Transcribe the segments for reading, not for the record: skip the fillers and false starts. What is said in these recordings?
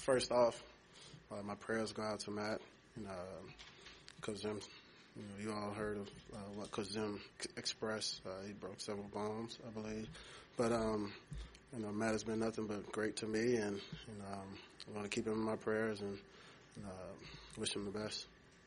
First off, my prayers go out to Matt and Coach Zim. You all heard of what Coach Zim expressed. He broke several bones, I believe. But Matt has been nothing but great to me, and I'm going to keep him in my prayers and wish him the best.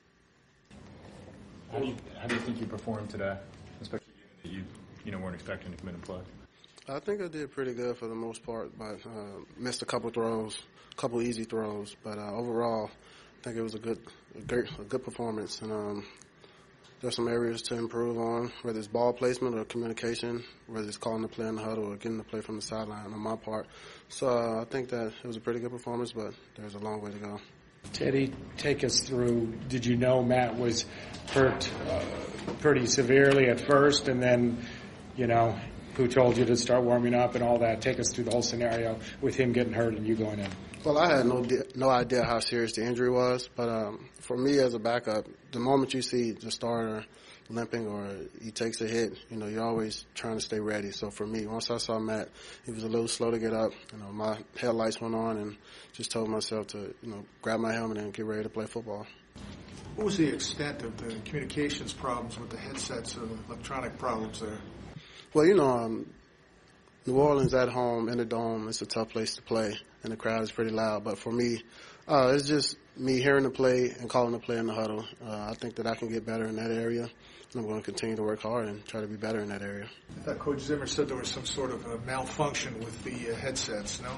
How do you think you performed today, especially given that you weren't expecting to come in and play? I think I did pretty good for the most part, but missed a couple throws, a couple easy throws. But overall, I think it was a good performance. And there's some areas to improve on, whether it's ball placement or communication, whether it's calling the play in the huddle or getting the play from the sideline on my part. So I think that it was a pretty good performance, but there's a long way to go. Teddy, take us through, did you know Matt was hurt pretty severely at first, and then, who told you to start warming up and all that? Take us through the whole scenario with him getting hurt and you going in. Well, I had no idea how serious the injury was, but for me as a backup, the moment you see the starter limping or he takes a hit, you're always trying to stay ready. So for me, once I saw Matt, he was a little slow to get up. My headlights went on and just told myself to, grab my helmet and get ready to play football. What was the extent of the communications problems with the headsets or the electronic problems there? Well, New Orleans at home in the Dome, it's a tough place to play, and the crowd is pretty loud. But for me, it's just me hearing the play and calling the play in the huddle. I think that I can get better in that area, and I'm going to continue to work hard and try to be better in that area. I thought Coach Zimmer said there was some sort of a malfunction with the headsets, no?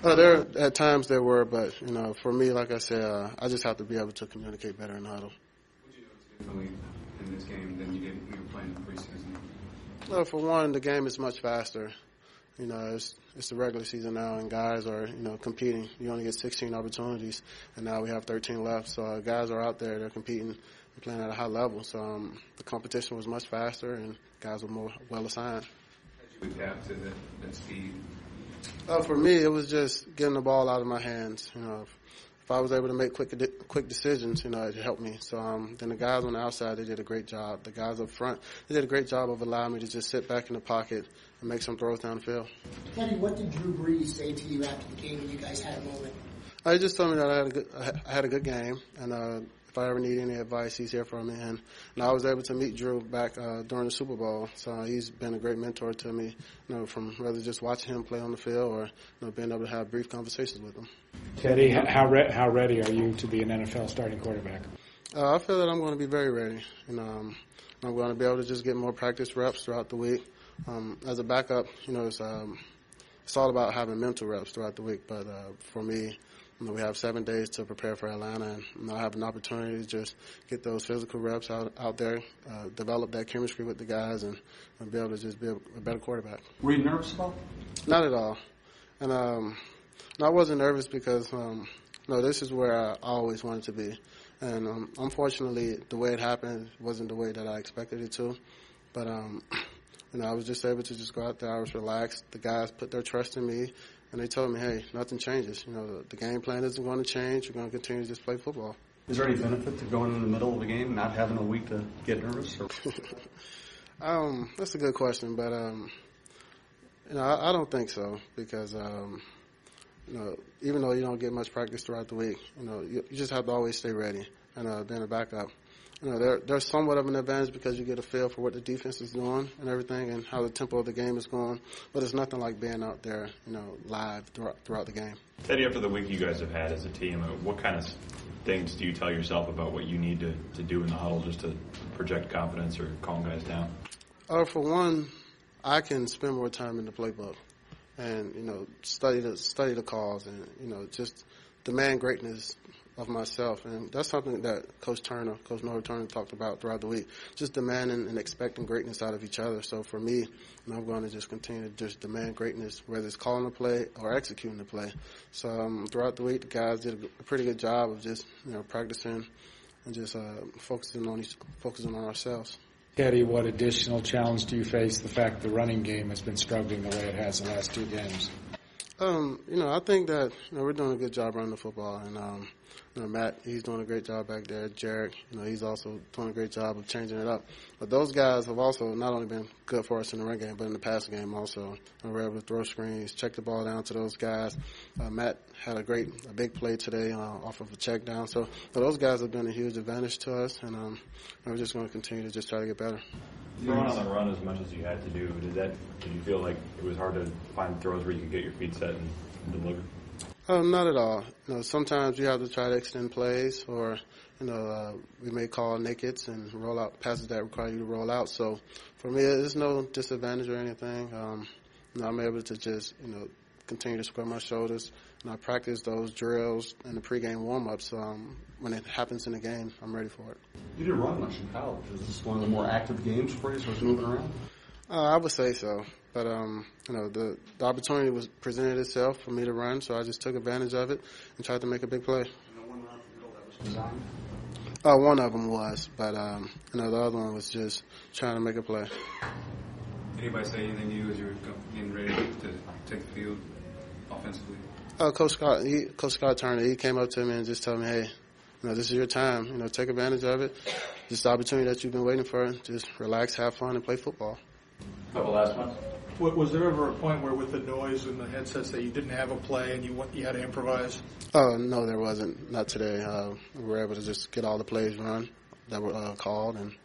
At times there were, but, for me, like I said, I just have to be able to communicate better in the huddle. What did you notice differently in this game than you did when you were playing in the preseason? Well, for one, the game is much faster. It's the regular season now, and guys are, competing. You only get 16 opportunities, and now we have 13 left. So guys are out there, they're competing and playing at a high level. So the competition was much faster, and guys were more well assigned. How did you adapt to that speed? For me, it was just getting the ball out of my hands. If I was able to make quick decisions, it helped me. So then the guys on the outside, they did a great job. The guys up front, they did a great job of allowing me to just sit back in the pocket and make some throws down the field. Teddy, what did Drew Brees say to you after the game when you guys had a moment? He just told me that I had a good game, and if I ever need any advice, he's here for me. And I was able to meet Drew back during the Super Bowl, so he's been a great mentor to me, from whether just watching him play on the field or being able to have brief conversations with him. Teddy, how ready are you to be an NFL starting quarterback? I feel that I'm going to be very ready. I'm going to be able to just get more practice reps throughout the week. As a backup, it's all about having mental reps throughout the week. But for me, we have 7 days to prepare for Atlanta, and I have an opportunity to just get those physical reps out there, develop that chemistry with the guys, and be able to just be a better quarterback. Were you nervous about it? Not at all. And I wasn't nervous because, this is where I always wanted to be. And unfortunately, the way it happened wasn't the way that I expected it to. But, I was just able to just go out there. I was relaxed. The guys put their trust in me, and they told me, hey, nothing changes. The game plan isn't going to change. We're going to continue to just play football. Is there any benefit to going in the middle of the game, not having a week to get nervous? Or? That's a good question, but, I don't think so because, even though you don't get much practice throughout the week, you just have to always stay ready. And being a backup, there's somewhat of an advantage because you get a feel for what the defense is doing and everything and how the tempo of the game is going. But it's nothing like being out there, live throughout the game. Teddy, after the week you guys have had as a team, what kind of things do you tell yourself about what you need to do in the huddle just to project confidence or calm guys down? For one, I can spend more time in the playbook and, study the calls and, just demand greatness of myself. And that's something that Coach Norv Turner talked about throughout the week, just demanding and expecting greatness out of each other. So for me, I'm going to just continue to just demand greatness, whether it's calling the play or executing the play. So throughout the week, the guys did a pretty good job of just, practicing and just focusing on ourselves. Teddy, what additional challenge do you face the fact the running game has been struggling the way it has the last 2 games? I think that we're doing a good job running the football, and Matt, he's doing a great job back there. Jarek, he's also doing a great job of changing it up. But those guys have also not only been good for us in the run game, but in the passing game also. We're able to throw screens, check the ball down to those guys. Matt had a big play today off of a check down. So those guys have been a huge advantage to us, and we're just going to continue to just try to get better. Throwing on the run as much as you had to do, did you feel like it was hard to find throws where you could get your feet set and deliver? Not at all. Sometimes you have to try to extend plays, or we may call nakeds and roll out passes that require you to roll out. So for me, there's no disadvantage or anything. I'm able to just continue to square my shoulders, and I practice those drills and the pregame warm-ups. When it happens in the game, I'm ready for it. You didn't run much in college. Is this one of the more active games for you, so it's moving around? I would say so. But, the opportunity was presented itself for me to run, so I just took advantage of it and tried to make a big play. One around the middle that was designed? One of them was, but, the other one was just trying to make a play. Anybody say anything to you as you were getting ready to take the field offensively? Coach Scott Turner, he came up to me and just told me, hey, this is your time. Take advantage of it. Just the opportunity that you've been waiting for. Just relax, have fun, and play football. Couple last ones. Was there ever a point where with the noise and the headsets that you didn't have a play and you had to improvise? No, there wasn't. Not today. We were able to just get all the plays run that were called. And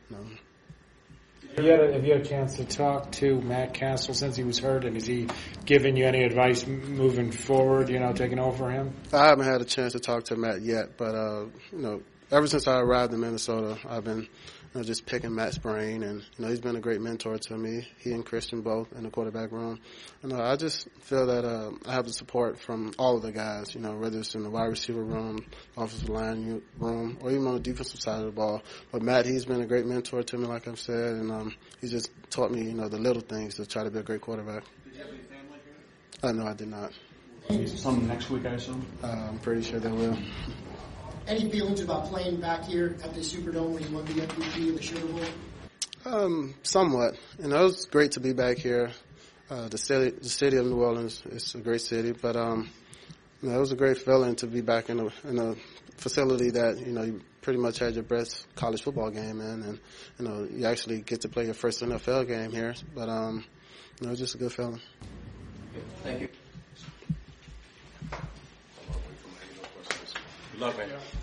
Have you had a chance to talk to Matt Castle since he was hurt, and has he given you any advice moving forward, taking over him? I haven't had a chance to talk to Matt yet, but, ever since I arrived in Minnesota, I've been just picking Matt's brain, and he's been a great mentor to me. He and Christian both in the quarterback room. I just feel that I have the support from all of the guys. Whether it's in the wide receiver room, offensive line room, or even on the defensive side of the ball. But Matt, he's been a great mentor to me, like I've said, and he's just taught me the little things to try to be a great quarterback. Did you have any family here? No, I did not. Some next week, I assume? I'm pretty sure they will. Any feelings about playing back here at the Superdome where you won the MVP of the Sugar Bowl? Somewhat. It was great to be back here. The city of New Orleans is a great city, but it was a great feeling to be back in a facility that you pretty much had your best college football game in, and you actually get to play your first NFL game here. But it was just a good feeling. Thank you. Good luck, man.